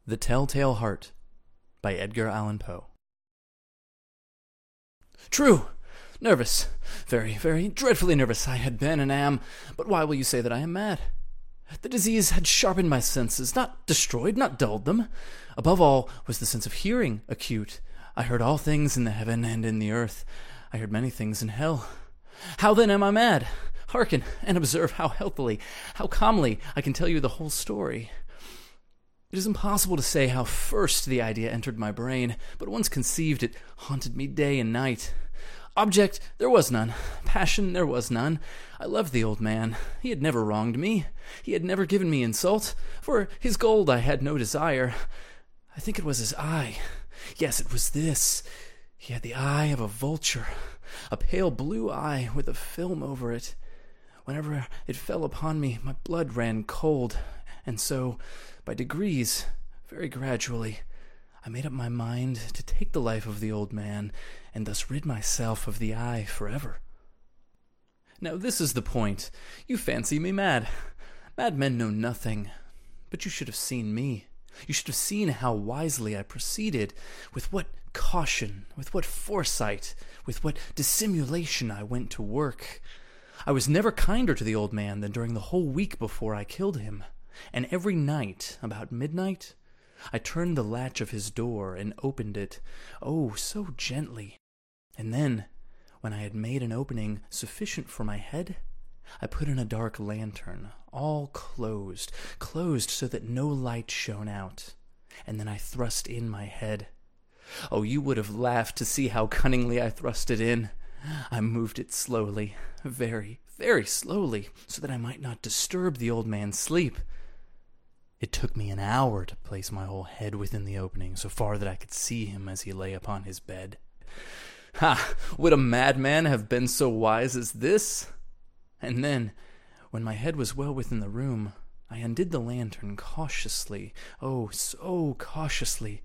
The Telltale Heart by Edgar Allan Poe. True! Nervous. Very, very dreadfully nervous I had been and am, but why will you say that I am mad? The disease had sharpened my senses, not destroyed, not dulled them. Above all was the sense of hearing acute. I heard all things in the heaven and in the earth. I heard many things in hell. How then am I mad? Hearken, and observe how healthily, how calmly I can tell you the whole story. It is impossible to say how first the idea entered my brain, but once conceived it haunted me day and night. Object there was none. Passion there was none. I loved the old man. He had never wronged me. He had never given me insult. For his gold I had no desire. I think it was his eye. Yes, it was this. He had the eye of a vulture, a pale blue eye with a film over it. Whenever it fell upon me, my blood ran cold, and so, by degrees, very gradually, I made up my mind to take the life of the old man, and thus rid myself of the eye forever. Now this is the point. You fancy me mad. Mad men know nothing. But you should have seen me. You should have seen how wisely I proceeded, with what caution, with what foresight, with what dissimulation I went to work. I was never kinder to the old man than during the whole week before I killed him. And every night, about midnight, I turned the latch of his door and opened it, oh, so gently. And then, when I had made an opening sufficient for my head, I put in a dark lantern, all closed so that no light shone out, and then I thrust in my head. Oh, you would have laughed to see how cunningly I thrust it in. I moved it slowly, very, very slowly, so that I might not disturb the old man's sleep. It took me an hour to place my whole head within the opening, so far that I could see him as he lay upon his bed. Ha! Would a madman have been so wise as this? And then, when my head was well within the room, I undid the lantern cautiously, oh, so cautiously,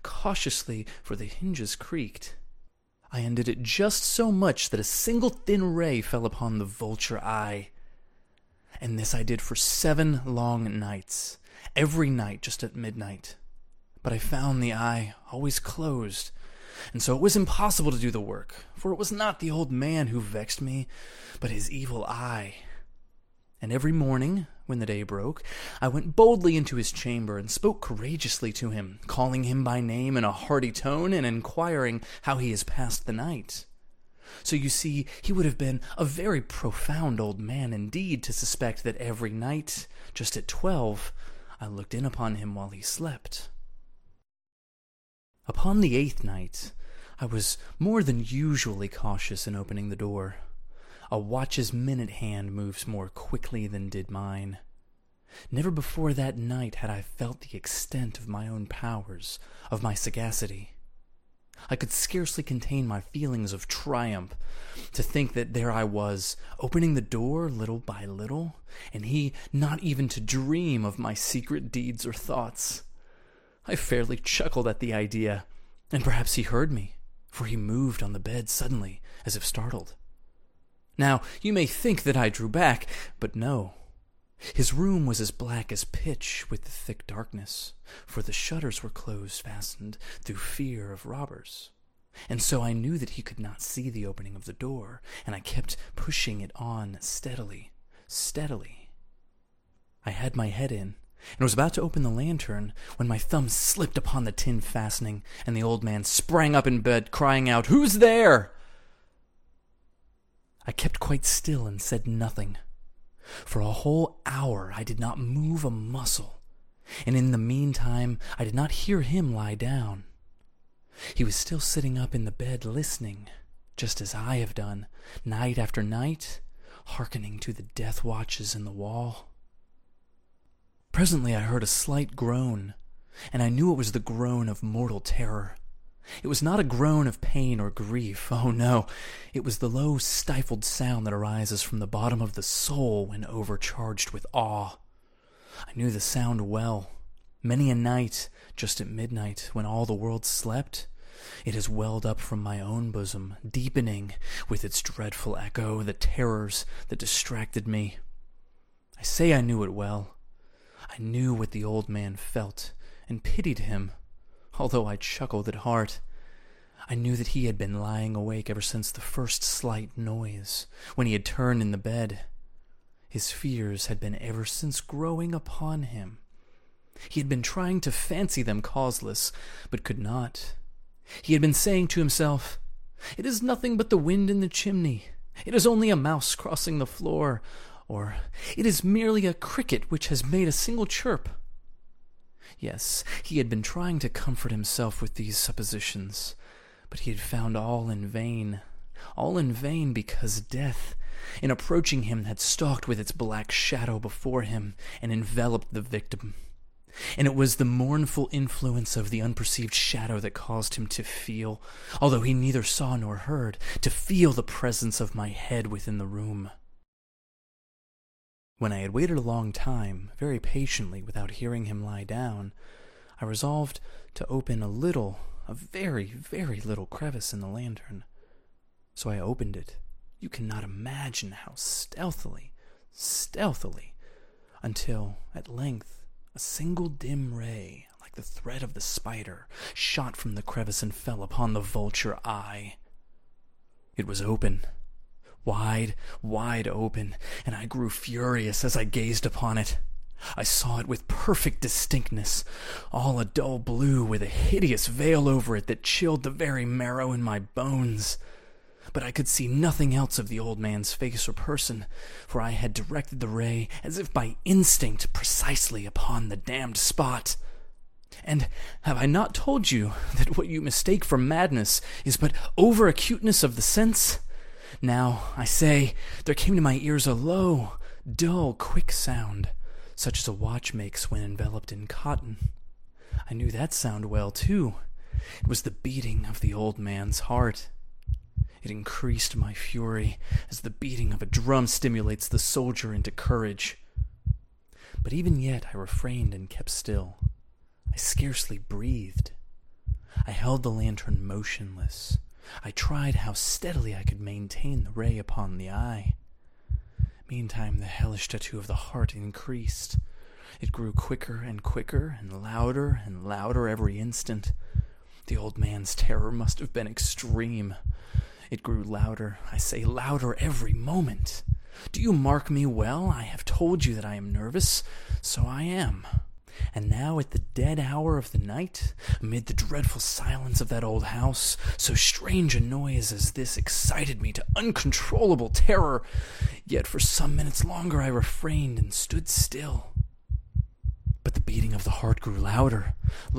for the hinges creaked. I undid it just so much that a single thin ray fell upon the vulture eye. And this I did for 7 long nights, every night just at midnight. But I found the eye always closed, and so it was impossible to do the work, for it was not the old man who vexed me, but his evil eye. And every morning, when the day broke, I went boldly into his chamber and spoke courageously to him, calling him by name in a hearty tone and inquiring how he has passed the night. So you see, he would have been a very profound old man indeed to suspect that every night, just at 12, I looked in upon him while he slept. Upon the 8th night, I was more than usually cautious in opening the door. A watch's minute hand moves more quickly than did mine. Never before that night had I felt the extent of my own powers, of my sagacity. I could scarcely contain my feelings of triumph, to think that there I was, opening the door little by little, and he not even to dream of my secret deeds or thoughts. I fairly chuckled at the idea, and perhaps he heard me, for he moved on the bed suddenly, as if startled. Now, you may think that I drew back, but no. His room was as black as pitch with the thick darkness, for the shutters were fastened through fear of robbers. And so I knew that he could not see the opening of the door, and I kept pushing it on steadily. I had my head in, and was about to open the lantern, when my thumb slipped upon the tin fastening, and the old man sprang up in bed, crying out, "Who's there?" I kept quite still and said nothing. For a whole hour I did not move a muscle, and in the meantime I did not hear him lie down. He was still sitting up in the bed listening, just as I have done, night after night, hearkening to the death watches in the wall. Presently I heard a slight groan, and I knew it was the groan of mortal terror. It was not a groan of pain or grief. Oh, no. It was the low, stifled sound that arises from the bottom of the soul when overcharged with awe. I knew the sound well. Many a night, just at midnight, when all the world slept, it has welled up from my own bosom, deepening, with its dreadful echo, the terrors that distracted me. I say I knew it well. I knew what the old man felt, and pitied him, although I chuckled at heart. I knew that he had been lying awake ever since the first slight noise, when he had turned in the bed. His fears had been ever since growing upon him. He had been trying to fancy them causeless, but could not. He had been saying to himself, "It is nothing but the wind in the chimney. It is only a mouse crossing the floor," or "It is merely a cricket which has made a single chirp." Yes, he had been trying to comfort himself with these suppositions, but he had found all in vain because death, in approaching him, had stalked with its black shadow before him and enveloped the victim. And it was the mournful influence of the unperceived shadow that caused him to feel, although he neither saw nor heard, to feel the presence of my head within the room. When I had waited a long time, very patiently, without hearing him lie down, I resolved to open a very, very little crevice in the lantern. So I opened it. You cannot imagine how stealthily, until, at length, a single dim ray, like the thread of the spider, shot from the crevice and fell upon the vulture eye. It was open, wide open, and I grew furious as I gazed upon it. I saw it with perfect distinctness, all a dull blue with a hideous veil over it that chilled the very marrow in my bones. But I could see nothing else of the old man's face or person, for I had directed the ray, as if by instinct, precisely upon the damned spot. And have I not told you that what you mistake for madness is but over-acuteness of the sense? Now, I say, there came to my ears a low, dull, quick sound, such as a watch makes when enveloped in cotton. I knew that sound well, too. It was the beating of the old man's heart. It increased my fury, as the beating of a drum stimulates the soldier into courage. But even yet I refrained and kept still. I scarcely breathed. I held the lantern motionless. I tried how steadily I could maintain the ray upon the eye. Meantime, the hellish tattoo of the heart increased. It grew quicker and quicker, and louder every instant. The old man's terror must have been extreme. It grew louder, I say louder every moment. Do you mark me well? I have told you that I am nervous. So I am. And now at the dead hour of the night, amid the dreadful silence of that old house, so strange a noise as this excited me to uncontrollable terror. Yet for some minutes longer I refrained and stood still. But the beating of the heart grew louder.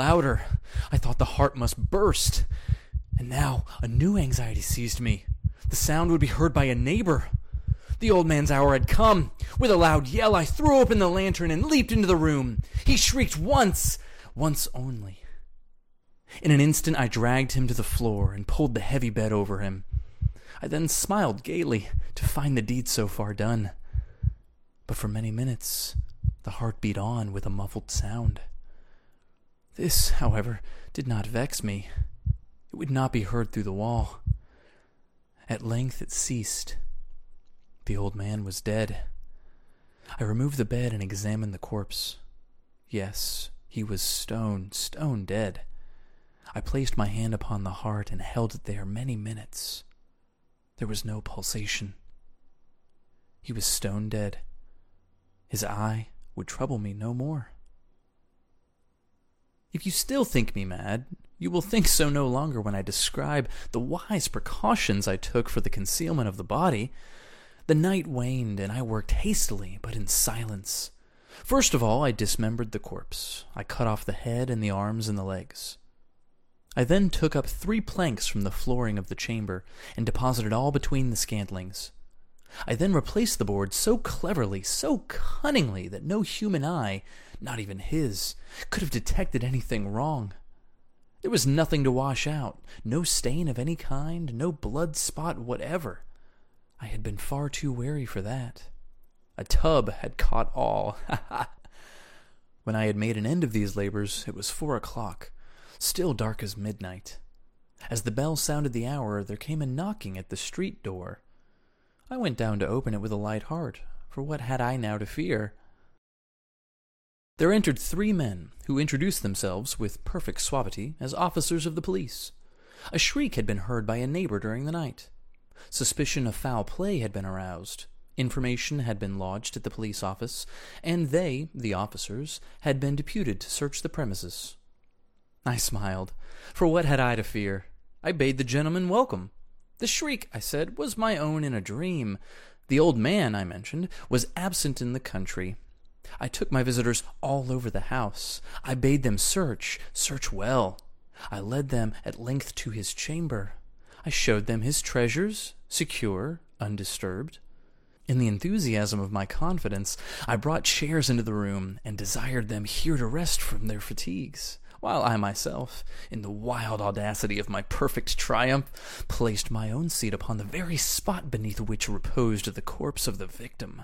I thought the heart must burst. And now a new anxiety seized me. The sound would be heard by a neighbor. The old man's hour had come. With a loud yell, I threw open the lantern and leaped into the room. He shrieked once only. In an instant, I dragged him to the floor and pulled the heavy bed over him. I then smiled gaily to find the deed so far done. But for many minutes, the heart beat on with a muffled sound. This, however, did not vex me. It would not be heard through the wall. At length it ceased. The old man was dead. I removed the bed and examined the corpse. Yes, he was stone dead. I placed my hand upon the heart and held it there many minutes. There was no pulsation. He was stone dead. His eye would trouble me no more. If you still think me mad, you will think so no longer when I describe the wise precautions I took for the concealment of the body. The night waned, and I worked hastily, but in silence. First of all, I dismembered the corpse. I cut off the head and the arms and the legs. I then took up 3 planks from the flooring of the chamber and deposited all between the scantlings. I then replaced the board so cleverly, so cunningly, that no human eye, not even his, could have detected anything wrong. There was nothing to wash out, no stain of any kind, no blood spot whatever. I had been far too wary for that. A tub had caught all. When I had made an end of these labors, it was 4 o'clock, still dark as midnight. As the bell sounded the hour, there came a knocking at the street door. I went down to open it with a light heart, for what had I now to fear? there entered 3 men who introduced themselves with perfect suavity as officers of the police. A shriek had been heard by a neighbor during the night. Suspicion of foul play had been aroused. Information had been lodged at the police office, and they, the officers, had been deputed to search the premises. I smiled, for what had I to fear? I bade the gentlemen welcome. The shriek, I said, was my own in a dream. The old man, I mentioned, was absent in the country. I took my visitors all over the house. I bade them search well. I led them at length to his chamber. I showed them his treasures, secure, undisturbed. In the enthusiasm of my confidence, I brought chairs into the room and desired them here to rest from their fatigues, while I myself, in the wild audacity of my perfect triumph, placed my own seat upon the very spot beneath which reposed the corpse of the victim.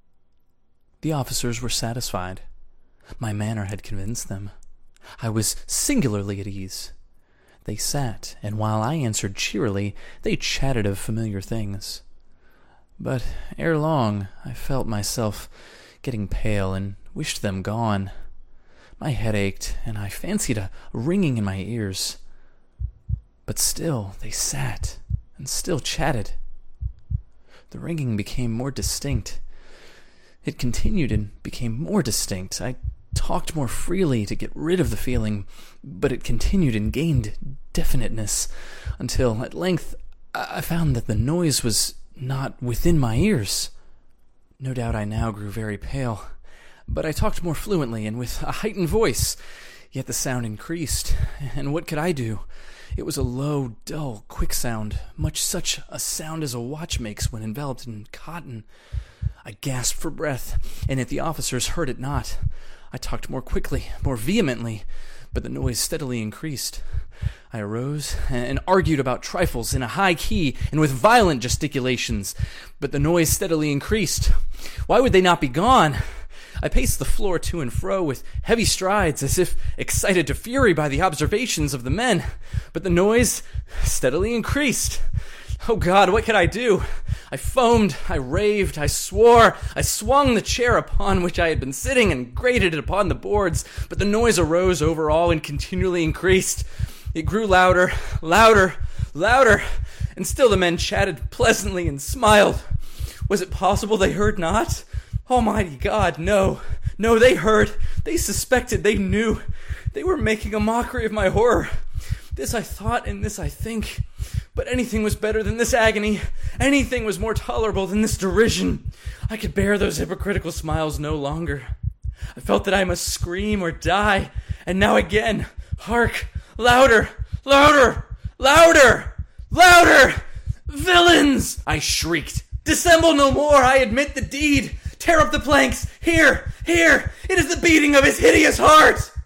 The officers were satisfied. My manner had convinced them. I was singularly at ease. They sat, and while I answered cheerily, they chatted of familiar things. But ere long I felt myself getting pale and wished them gone. My head ached, and I fancied a ringing in my ears. But still they sat, and still chatted. The ringing became more distinct. It continued and became more distinct. I talked more freely to get rid of the feeling, but it continued and gained definiteness, until at length I found that the noise was not within my ears. No doubt I now grew very pale, but I talked more fluently and with a heightened voice. Yet the sound increased, and what could I do? It was a low, dull, quick sound, much such a sound as a watch makes when enveloped in cotton. I gasped for breath, and yet the officers heard it not. I talked more quickly, more vehemently, but the noise steadily increased. I arose and argued about trifles in a high key and with violent gesticulations, but the noise steadily increased. Why would they not be gone? I paced the floor to and fro with heavy strides, as if excited to fury by the observations of the men, but the noise steadily increased. Oh God, what could I do? I foamed, I raved, I swore, I swung the chair upon which I had been sitting and grated it upon the boards, but the noise arose over all and continually increased. It grew louder, louder, louder, and still the men chatted pleasantly and smiled. Was it possible they heard not? Almighty God, no, they heard, they suspected, they knew. They were making a mockery of my horror. This I thought, and this I think. But anything was better than this agony. Anything was more tolerable than this derision. I could bear those hypocritical smiles no longer. I felt that I must scream or die. And now again, hark, louder, louder, louder, louder! Villains! I shrieked. Dissemble no more, I admit the deed. Tear up the planks. Here, it is the beating of his hideous heart!